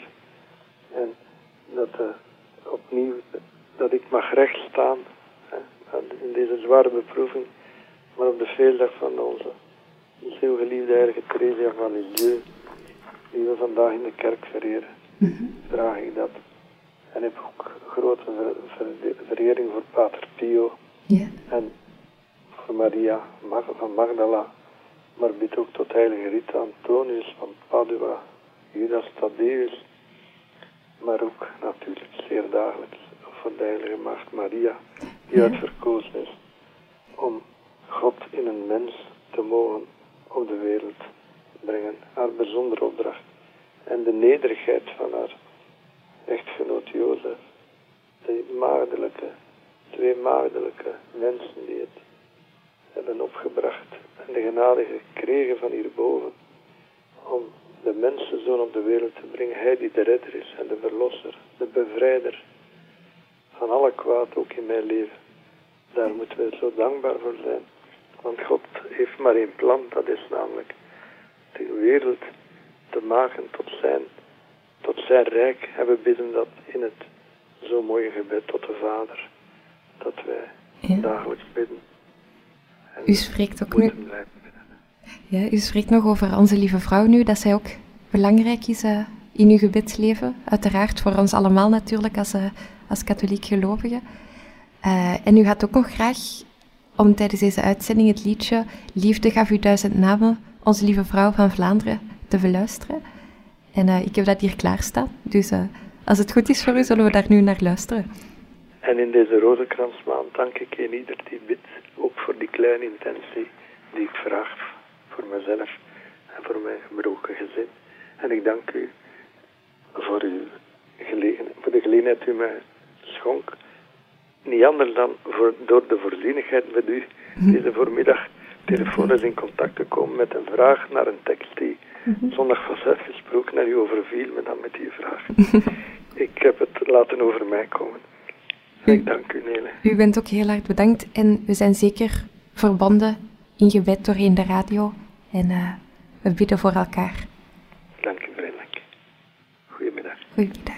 En dat uh, opnieuw, dat ik mag recht staan hè, in deze zware beproeving, maar op de feestdag van onze zeer geliefde heilige Theresia van Lisieux, die we vandaag in de kerk vereren, mm-hmm. draag ik dat. En heb ook grote ver, ver, verering voor Pater Pio yeah. en voor Maria Mag, van Magdala, maar bid ook tot heilige Rita Antonius van Padua, Judas Thaddeus, maar ook natuurlijk zeer dagelijks voor de heilige Maagd Maria, die yeah. uitverkozen is om God in een mens te mogen op de wereld brengen, haar bijzondere opdracht en de nederigheid van haar echtgenoot Jozef, de maagdelijke, twee maagdelijke mensen die het hebben opgebracht en de genade gekregen van hierboven om de mensenzoon op de wereld te brengen, hij die de redder is en de verlosser, de bevrijder van alle kwaad ook in mijn leven. Daar moeten we zo dankbaar voor zijn, want God heeft maar één plan, dat is namelijk de wereld te maken tot zijn tot zijn rijk, en we bidden dat in het zo mooie gebed tot de Vader, dat wij ja. dagelijks bidden. En u spreekt ook nu... Ja, u spreekt nog over onze lieve vrouw nu, dat zij ook belangrijk is uh, in uw gebedsleven. Uiteraard voor ons allemaal natuurlijk, als, uh, als katholiek gelovigen. Uh, en u had ook nog graag, om tijdens deze uitzending het liedje Liefde gaf u duizend namen, onze lieve vrouw van Vlaanderen, te beluisteren. En uh, ik heb dat hier klaarstaan. Dus uh, als het goed is voor u, zullen we daar nu naar luisteren. En in deze rozenkransmaand dank ik een ieder die bidt, ook voor die kleine intentie die ik vraag voor mezelf en voor mijn gebroken gezin. En ik dank u voor, uw gelegen, voor de gelegenheid die u mij schonk. Niet anders dan voor, door de voorzienigheid met u deze voormiddag telefonisch in contact gekomen met een vraag naar een tekst die mm-hmm. zondag vanzelf gesproken naar u overviel me dan met die vraag. Ik heb het laten over mij komen. U, ik dank u, Nele. U bent ook heel erg bedankt en we zijn zeker verbonden in gebed doorheen de radio en uh, we bidden voor elkaar. Dank u vriendelijk. Goedemiddag. Goedemiddag.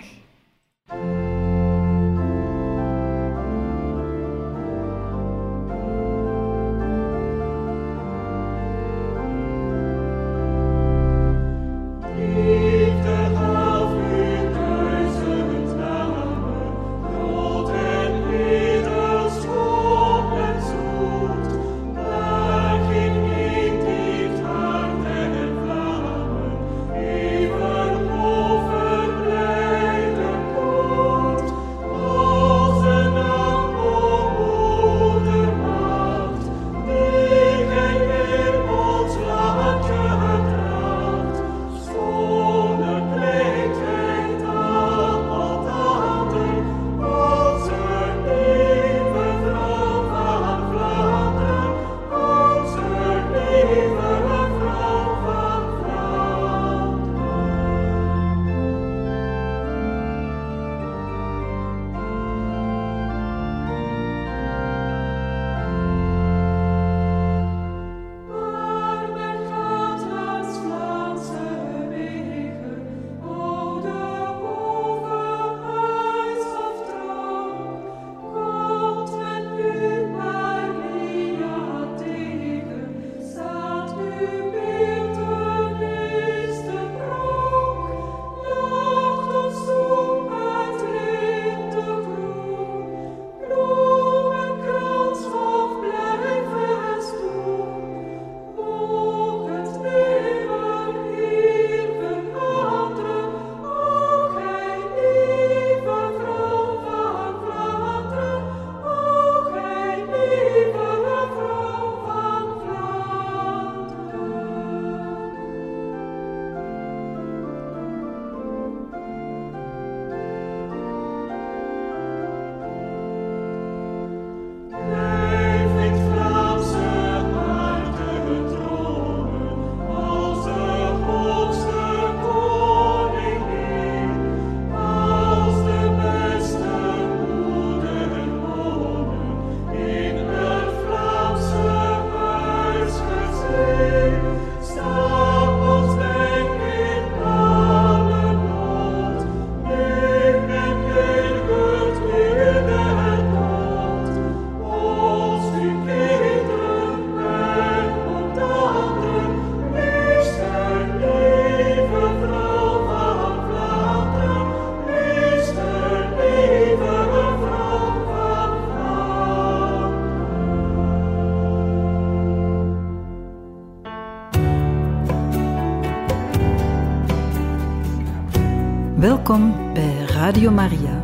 Welkom bij Radio Maria.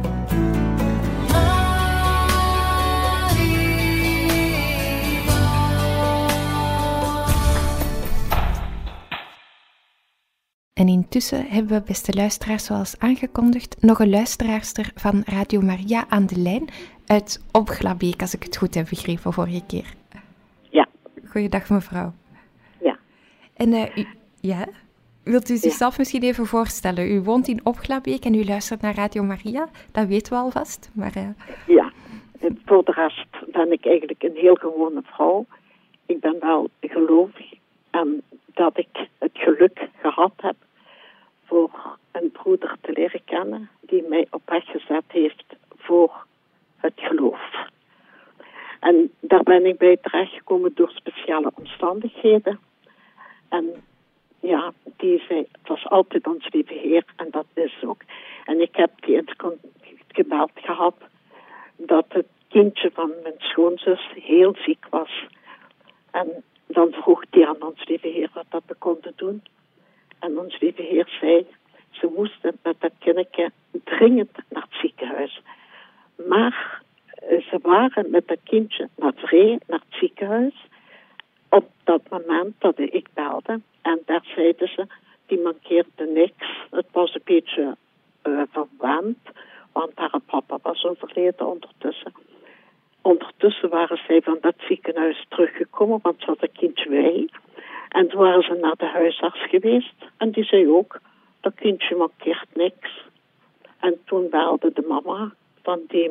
En intussen hebben we, beste luisteraars, zoals aangekondigd, nog een luisteraarster van Radio Maria aan de lijn uit Opglabeek, als ik het goed heb begrepen vorige keer. Ja. Goeiedag, mevrouw. Ja. En uh, u, ja, wilt u zichzelf ja. misschien even voorstellen? U woont in Opglabeek en u luistert naar Radio Maria, dat weten we alvast. Maar, uh... Ja, voor de rest ben ik eigenlijk een heel gewone vrouw. Ik ben wel gelovig en dat ik het geluk gehad heb voor een broeder te leren kennen die mij op weg gezet heeft voor het geloof. En daar ben ik bij terechtgekomen door speciale omstandigheden. En ja, die zei, het was altijd ons lieve Heer en dat is ook. En ik heb die in het gebeld gehad dat het kindje van mijn schoonzus heel ziek was. En dan vroeg hij aan ons lieve Heer wat dat we konden doen. En ons lieve Heer zei, ze moesten met dat kindje dringend naar het ziekenhuis. Maar ze waren met dat kindje naar Vree, naar het ziekenhuis, op dat moment dat ik belde. En daar zeiden ze, die mankeerde niks. Het was een beetje uh, verwend, want haar papa was overleden ondertussen. ondertussen waren zij van dat ziekenhuis teruggekomen, want ze had een kindje bij. En toen waren ze naar de huisarts geweest. En die zei ook, dat kindje mankeert niks. En toen belde de mama van die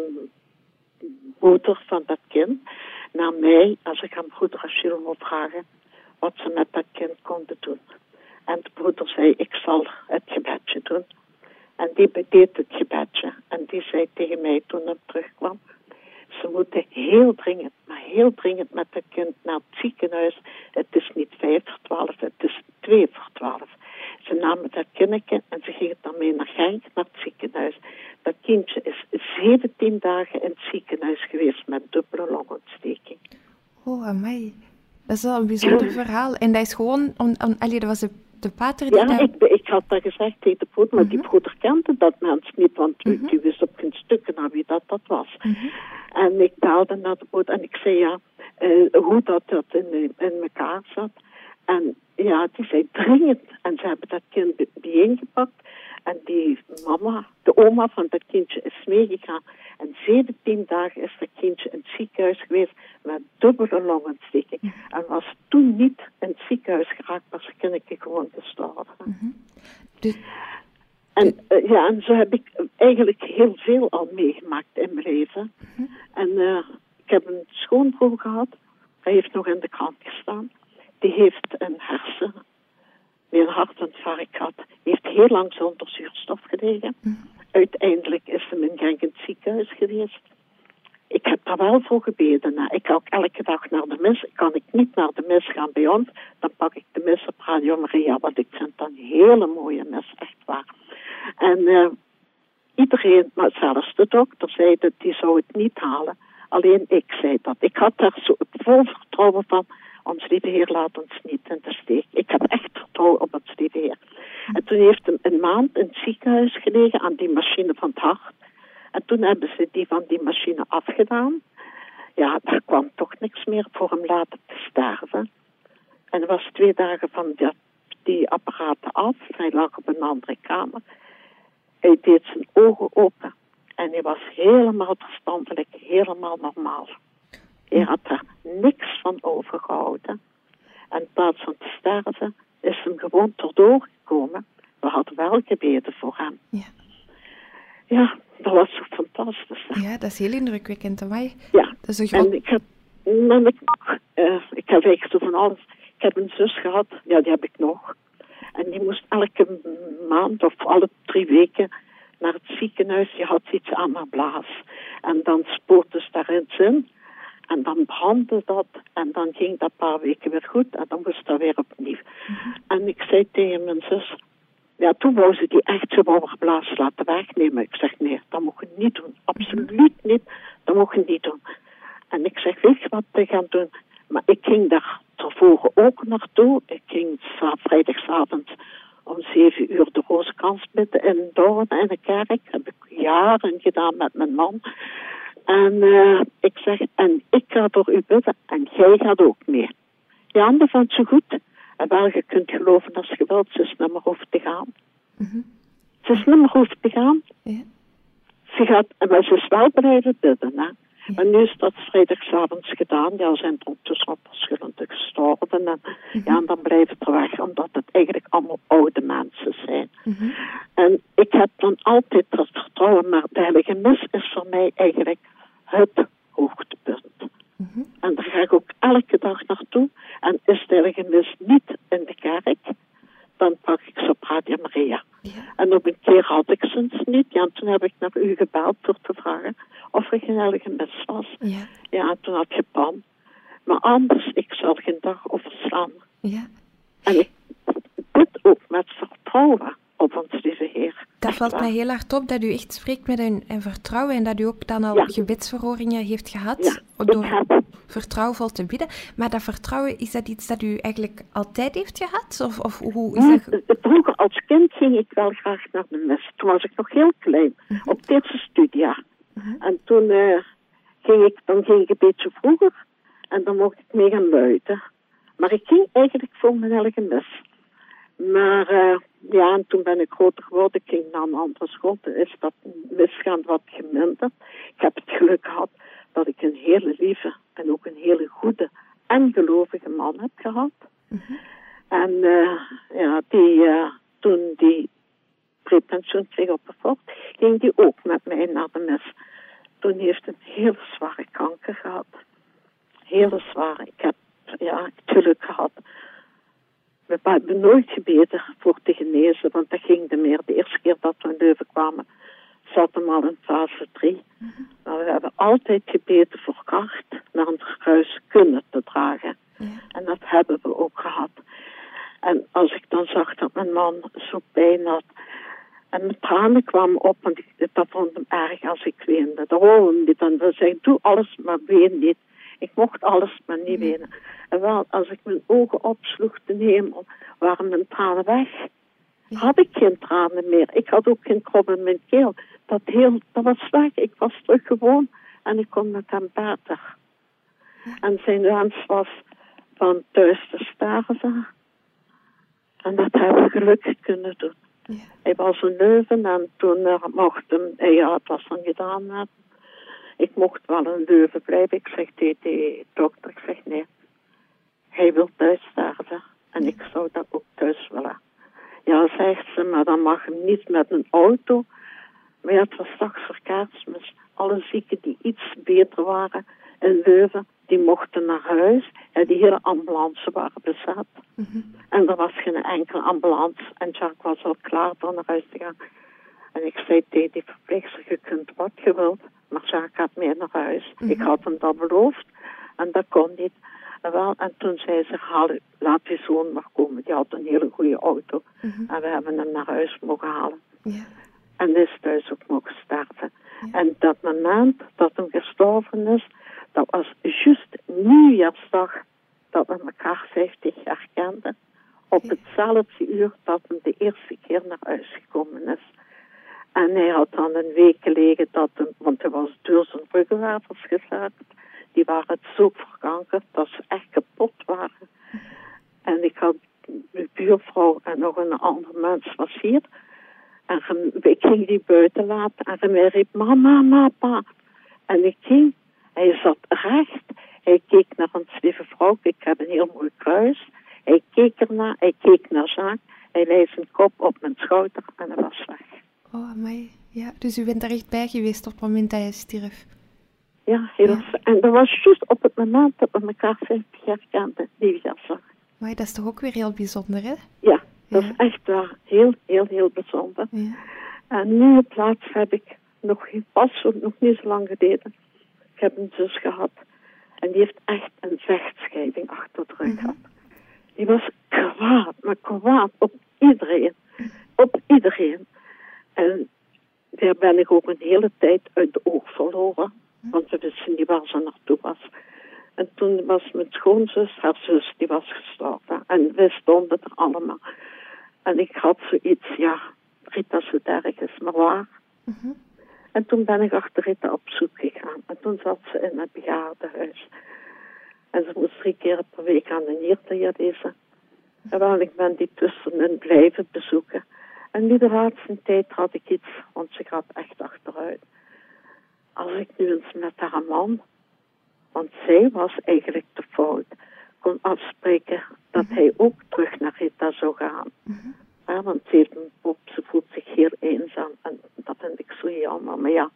moeder van dat kind naar mij, als ik aan broeder Achille wou vragen wat ze met dat kind konden doen. En de broeder zei, ik zal het gebedje doen. En die deed het gebedje. En die zei tegen mij toen ik terugkwam, ze moeten heel dringend, maar heel dringend met dat kind naar het ziekenhuis. Het is niet vijf voor twaalf, het is twee voor twaalf. Ze namen dat kindje en ze gingen daarmee naar Genk, naar het ziekenhuis. Dat kindje is zeventien dagen in het ziekenhuis geweest met dubbele longontsteking. Oh, amai. Dat is wel een bijzonder verhaal. En dat is gewoon... On, on, allee, dat was de, de pater die... Ja, dat... ik, ik had dat gezegd tegen de broeder, maar uh-huh. die broeder kende dat mens niet, want uh-huh. die wist op geen stukken naar wie dat, dat was. Uh-huh. En ik belde naar de broeder en ik zei ja, uh, hoe dat, dat in, in elkaar zat. En ja, die zei dringend. En ze hebben dat kind bijeengepakt. En die mama, de oma van dat kindje, is meegegaan. En zeventien dagen is dat kindje in het ziekenhuis geweest met dubbele longontsteking. Mm. En was toen niet in het ziekenhuis geraakt, was het kindje gewoon gestorven. Mm-hmm. Dus... En uh, ja, en zo heb ik eigenlijk heel veel al meegemaakt in mijn leven. Mm-hmm. En uh, ik heb een schoonbroer gehad. Hij heeft nog in de krant gestaan. Die heeft een hersen, een hartinfarct gehad. Die heeft heel lang zonder zuurstof gelegen. Mm. Uiteindelijk is hij in Genk in het ziekenhuis geweest. Ik heb daar wel voor gebeden. Nou, ik ga ook elke dag naar de mis. Kan ik niet naar de mis gaan bij ons, dan pak ik de mis op Radio Maria. Want ik vind dat een hele mooie mis, echt waar. En uh, iedereen, maar zelfs de dokter, zei dat die zou het niet halen. Alleen ik zei dat. Ik had daar zo vol vertrouwen van. Ons lieve Heer laat ons niet in de steek. Ik heb echt vertrouwen op ons lieve Heer. En toen heeft hij een maand in het ziekenhuis gelegen aan die machine van het hart. En toen hebben ze die van die machine afgedaan. Ja, daar kwam toch niks meer voor hem laten te sterven. En hij was twee dagen van die, die apparaten af. Hij lag op een andere kamer. Hij deed zijn ogen open. En hij was helemaal verstandelijk, helemaal normaal. Hij had er niks van overgehouden. En in plaats van te sterven is hem gewoon erdoor gekomen. We hadden wel gebeden voor hem. Ja, ja dat was zo fantastisch. Hè? Ja, dat is heel indrukwekkend. Amai. Ja, dat is een groot... en ik heb, en ik, uh, ik heb eigenlijk zo van alles. Ik heb een zus gehad, ja, die heb ik nog. En die moest elke maand of alle drie weken naar het ziekenhuis. Die had iets aan haar blaas. En dan spoot ze daarin in. En dan brandde dat. En dan ging dat een paar weken weer goed. En dan moest dat weer opnieuw. Mm-hmm. En ik zei tegen mijn zus. Ja, toen wou ze die echt zo haar blaas laten wegnemen. Ik zeg, nee, dat mogen we niet doen. Absoluut niet. Dat mogen we niet doen. En ik zeg, weet je wat we gaan doen? Maar ik ging daar tevoren ook naartoe. Ik ging vrijdagavond om zeven uur de Rozenkrans bidden in Doorn in de kerk. Dat heb ik jaren gedaan met mijn man. En uh, ik zeg, en ik ga voor u bidden en jij gaat ook mee. Ja, en dat vond ze goed. En wel, je kunt geloven als je wilt, ze is niet meer hoeft te gaan. Mm-hmm. Ze is niet meer hoeft te gaan. Ja. Ze gaat, maar ze is wel blijven bidden, hè. Ja. Maar nu is dat vrijdagavond gedaan. Ja, zijn er ondertussen al verschillende gestorven. En, mm-hmm. ja, en dan blijven ze er weg, omdat het eigenlijk allemaal oude mensen zijn. Mm-hmm. En ik heb dan altijd dat vertrouwen, maar de Heilige Mis is voor mij eigenlijk het hoogtepunt. Mm-hmm. En daar ga ik ook elke dag naartoe. En is de Heilige Mis niet in de kerk, dan pak ik ze op Radio Maria. Ja. En op een keer had ik ze niet. Ja, en toen heb ik naar u gebeld door te vragen of er geen Heilige Mis was. Ja, ja, en toen had je pan. Maar anders, ik zal geen dag overslaan. Ja. En ik bid ook met vertrouwen op ons lieve Heer. Dat valt mij heel hard op, dat u echt spreekt met een, een vertrouwen en dat u ook dan al ja. gebedsverhoringen heeft gehad ja, door heb... vertrouwvol te bidden. Maar dat vertrouwen, is dat iets dat u eigenlijk altijd heeft gehad? Of, of hoe is nee, dat... Vroeger als kind ging ik wel graag naar de mis. Toen was ik nog heel klein, uh-huh. op het eerste studiejaar. Uh-huh. En toen uh, ging ik, dan ging ik een beetje vroeger en dan mocht ik mee gaan luiden. Maar ik ging eigenlijk voor mijn heilige mis. Maar uh, ja, en toen ben ik groter geworden, ik ging naar een andere school. Toen is dat misgaan wat geminderd. Ik heb het geluk gehad dat ik een hele lieve en ook een hele goede en gelovige man heb gehad. Mm-hmm. En uh, ja, die, uh, toen die prepensioen kreeg op de vocht, ging die ook met mij naar de mis. Toen heeft hij een hele zware kanker gehad. Hele zware. Ik heb ja, geluk gehad. We hebben nooit gebeden voor te genezen, want dat ging niet meer. De eerste keer dat we in Leuven kwamen, zat hem al in fase drie. Mm-hmm. Maar we hebben altijd gebeden voor kracht naar een kruis kunnen te dragen. Mm-hmm. En dat hebben we ook gehad. En als ik dan zag dat mijn man zo pijn had, en mijn tranen kwamen op, want ik, dat vond hem erg als ik weende. Dat wou hem niet. En dan zei ik, doe alles, maar ween niet. Ik mocht alles, maar niet wenen. En wel, als ik mijn ogen opsloeg ten hemel, waren mijn tranen weg. Had ik geen tranen meer. Ik had ook geen krop in mijn keel. Dat, heel, dat was weg. Ik was terug gewoon. En ik kon met hem beter. En zijn wens was van thuis te sterven. En dat hebben we gelukkig kunnen doen. Ja. Hij was in Leuven en toen uh, mocht hem, uh, ja, het was dan gedaan net. Ik mocht wel in Leuven blijven. Ik zeg tegen de dokter, ik zeg nee, hij wil thuis sterven. En ik zou dat ook thuis willen. Ja, zegt ze, maar dan mag hem niet met een auto. Maar ja, het was straks voor Kerstmis. Alle zieken die iets beter waren in Leuven, die mochten naar huis. En die hele ambulance waren bezet. Mm-hmm. En er was geen enkele ambulance. En Jacques was al klaar voor naar huis te gaan. En ik zei tegen die verpleegster, je kunt wat je wilt. Maar Jacques gaat mee naar huis. Mm-hmm. Ik had hem dat beloofd. En dat kon niet. En, wel, en toen zei ze, haal, laat je zoon maar komen. Die had een hele goede auto. Mm-hmm. En we hebben hem naar huis mogen halen. Yeah. En is thuis ook mogen sterven. Yeah. En dat moment dat hem gestorven is, dat was juist nieuwjaarsdag dat we elkaar vijftig jaar kenden. Op hetzelfde uur dat hij de eerste keer naar huis gekomen is. En hij had dan een week gelegen dat hem, want hij was door zijn ruggenwervels gezet. Die waren zo verkankerd dat ze echt kapot waren. En ik had mijn buurvrouw en nog een ander mens was hier. En ik ging die buiten laten en hij riep, mama, mama. En ik ging, hij zat recht. Hij keek naar een lieve vrouw, ik heb een heel mooi kruis. Hij keek ernaar, hij keek naar Jacques. Hij lei zijn kop op mijn schouder en hij was weg. Oh, amai. Ja, dus u bent daar echt bij geweest op het moment dat hij stierf? Ja, heel ja. En dat was juist op het moment dat we elkaar vijftig jaar kenden, nieuwjaarsdag. Maar dat is toch ook weer heel bijzonder, hè? Ja, dat ja. is echt waar. Heel, heel, heel bijzonder. Ja. En nu op plaats heb ik nog geen pas, nog niet zo lang geleden. Ik heb een zus gehad. En die heeft echt een vechtscheiding achter de rug mm-hmm. gehad. Die was kwaad, maar kwaad op iedereen. Op iedereen. En daar ben ik ook een hele tijd uit de oog verloren. Want we wisten niet waar ze naartoe was. En toen was mijn schoonzus, haar zus, die was gestorven. En we stonden er allemaal. En ik had zoiets, ja, Rita Soederg is maar waar. Mm-hmm. En toen ben ik achter Rita op zoek gegaan. En toen zat ze in het bejaardenhuis. En ze moest drie keer per week aan de nierdialyse. En wel, ik ben die tussenin blijven bezoeken. En nu de laatste tijd had ik iets, want ze gaat echt achteruit. Als ik nu eens met haar man, want zij was eigenlijk te fout, kon afspreken dat mm-hmm. hij ook terug naar Rita zou gaan. Mm-hmm. Ja, want ze, heeft een pop, ze voelt zich heel eenzaam en dat vind ik zo jammer, maar ja.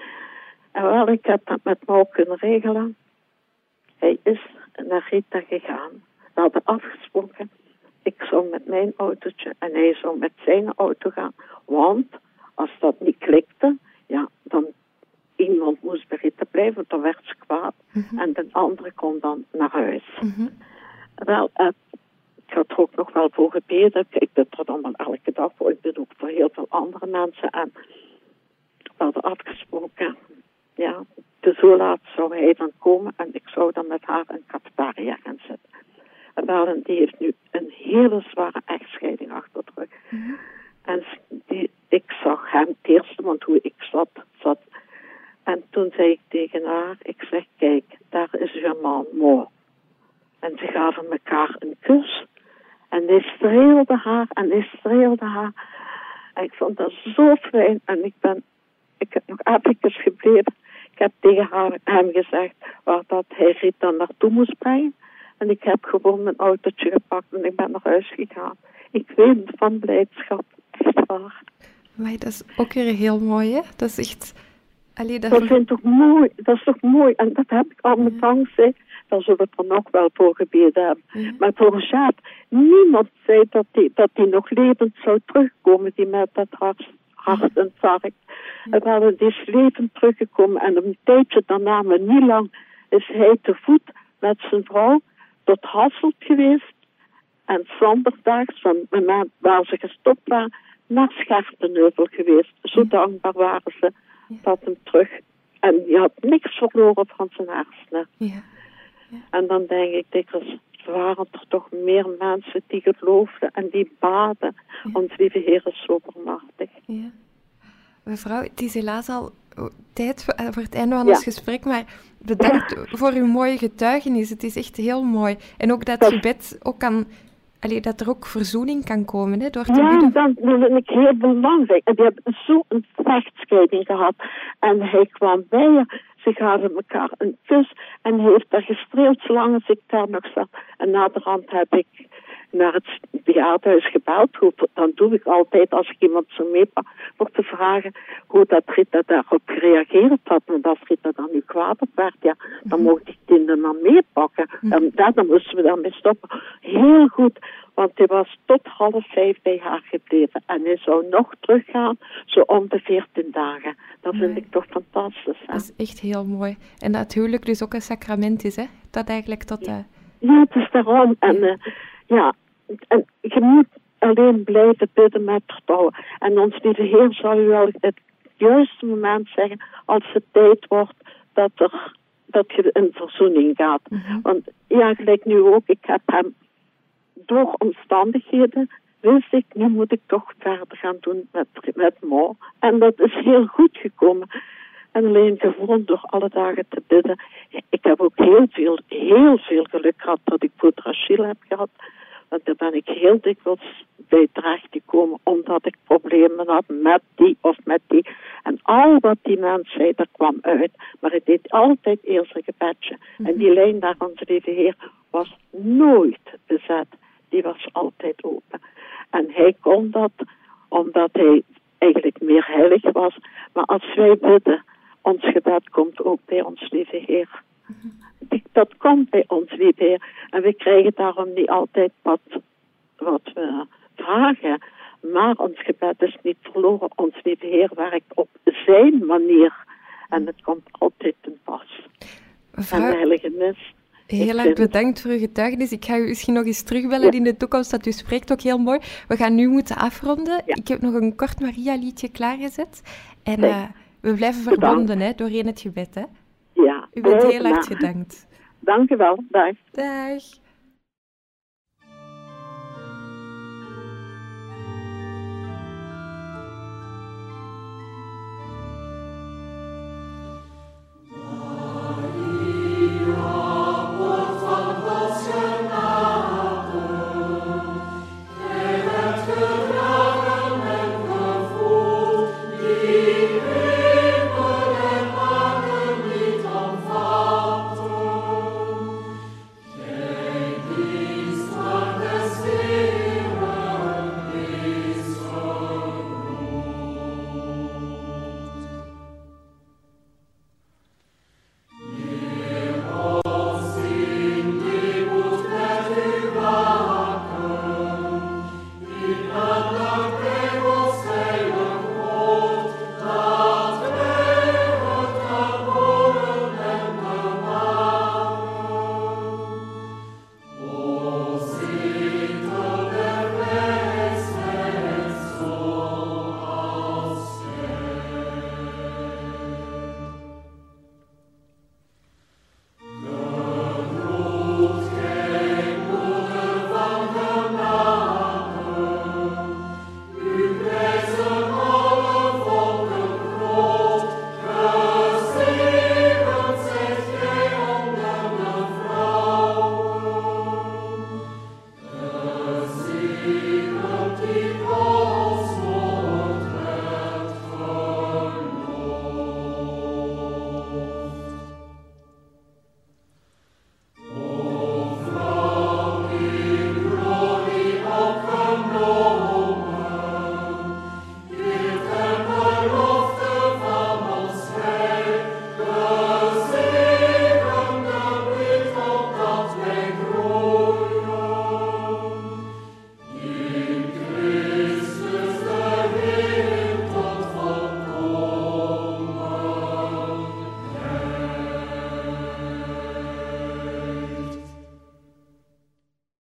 En wel, ik heb dat met me ook kunnen regelen. Hij is naar Rita gegaan. We hadden afgesproken, ik zou met mijn autootje en hij zou met zijn auto gaan. Want als dat niet klikte, ja, dan iemand moest bij Rita blijven, want dan werd ze kwaad. Mm-hmm. En de andere kon dan naar huis. Mm-hmm. Wel, uh, ik had er ook nog wel voor gebeden. Ik doe er dan wel elke dag voor. Ik doe ook voor heel veel andere mensen. En we hadden afgesproken, ja, te zo laat zou hij dan komen en ik zou dan met haar in cafetaria gaan zitten. En wel, en die heeft nu een hele zware echtscheiding achter de rug. Mm-hmm. En die, ik zag hem het eerste, want hoe ik zat, zat. En toen zei ik tegen haar, ik zeg, kijk, daar is je man mooi. En ze gaven elkaar een kus. En hij streelde haar en hij streelde haar. En ik vond dat zo fijn. En ik ben, ik heb nog eventjes gebleven. Ik heb tegen haar, hem gezegd waar dat hij Rita naartoe moest brengen. En ik heb gewoon mijn autootje gepakt en ik ben naar huis gegaan. Ik weet van blijdschap, echt waar. Maar dat is ook weer heel mooi, hè? Dat is echt... Allee, dat dat ver... vind ik toch mooi, dat is toch mooi. En dat heb ik al met dankzij, daar zullen we er nog wel voor gebeden hebben. Ja. Maar voor Jaap, niemand zei dat hij dat die nog levend zou terugkomen, die met dat hart, hartinfarct. Ja. En wel, die is levend teruggekomen en een tijdje daarna, maar niet lang, is hij te voet met zijn vrouw tot Hasselt geweest. En zonderdaags, van het moment waar ze gestopt waren, naar Scherpenheuvel geweest. Zo dankbaar waren ze dat hem terug. En die had niks verloren van zijn hersenen. Ja. Ja. En dan denk ik dikwijls, waren er toch meer mensen die geloofden en die baden. Ja. Ons lieve Heer is zo barmhartig. Ja. Mevrouw, het is helaas al tijd voor het einde van ons ja. gesprek, maar bedankt ja. voor uw mooie getuigenis. Het is echt heel mooi. En ook dat, dat gebed ook kan... Allee, dat er ook verzoening kan komen, hè, door te ja, bidden. Dat, dat vind ik heel belangrijk. En die hebben zo'n vechtscheiding gehad. En hij kwam bij haar. Ze gaven elkaar een kus. En hij heeft daar gestreeld zolang als ik daar nog zat. En naderhand heb ik naar het bejaardenhuis gebeld. Dan doe ik altijd, als ik iemand zo meepak, voor te vragen hoe dat Rita daarop gereageerd had. En als Rita dan nu kwaad op werd, ja, dan mm-hmm. mocht ik die dan meepakken. Mm-hmm. En dan moesten we daarmee stoppen. Heel goed, want hij was tot half vijf bij haar gebleven. En hij zou nog teruggaan, zo om de veertien dagen. Dat vind nee. ik toch fantastisch. Hè? Dat is echt heel mooi. En dat huwelijk dus ook een sacrament is, hè? Dat eigenlijk tot... Uh... Ja, het is daarom. En uh, ja, en je moet alleen blijven bidden met vertrouwen. En ons lieve Heer zal u wel het juiste moment zeggen, als het tijd wordt dat er dat je een verzoening gaat. Mm-hmm. Want ja, gelijk nu ook, ik heb hem door omstandigheden, wist ik, nu moet ik toch verder gaan doen met, met Mo. En dat is heel goed gekomen. En alleen gewoon door alle dagen te bidden. Ik heb ook heel veel, heel veel geluk gehad dat ik Poeder Achille heb gehad. Want daar ben ik heel dikwijls bij terecht gekomen, omdat ik problemen had met die of met die. En al wat die mens zei, dat kwam uit. Maar ik deed altijd eerst een gebedje. Mm-hmm. En die lijn naar onze lieve Heer was nooit bezet. Die was altijd open. En hij kon dat, omdat hij eigenlijk meer heilig was. Maar als wij bidden, ons gebed komt ook bij ons lieve Heer. Mm-hmm. Dat komt bij ons lieve Heer. En we krijgen daarom niet altijd wat, wat we vragen. Maar ons gebed is niet verloren. Ons lieve Heer werkt op zijn manier. En het komt altijd ten pas. Mevrouw, en de heilige mis. Heel erg bedankt voor uw getuigenis. Ik ga u misschien nog eens terugbellen ja. in de toekomst. Dat u spreekt ook heel mooi. We gaan nu moeten afronden. Ja. Ik heb nog een kort Maria-liedje klaargezet. En nee. uh, we blijven verbonden hè, doorheen het gebed. Hè? Ja. U bent heel erg gedankt. Dank u wel. Dag. Dag.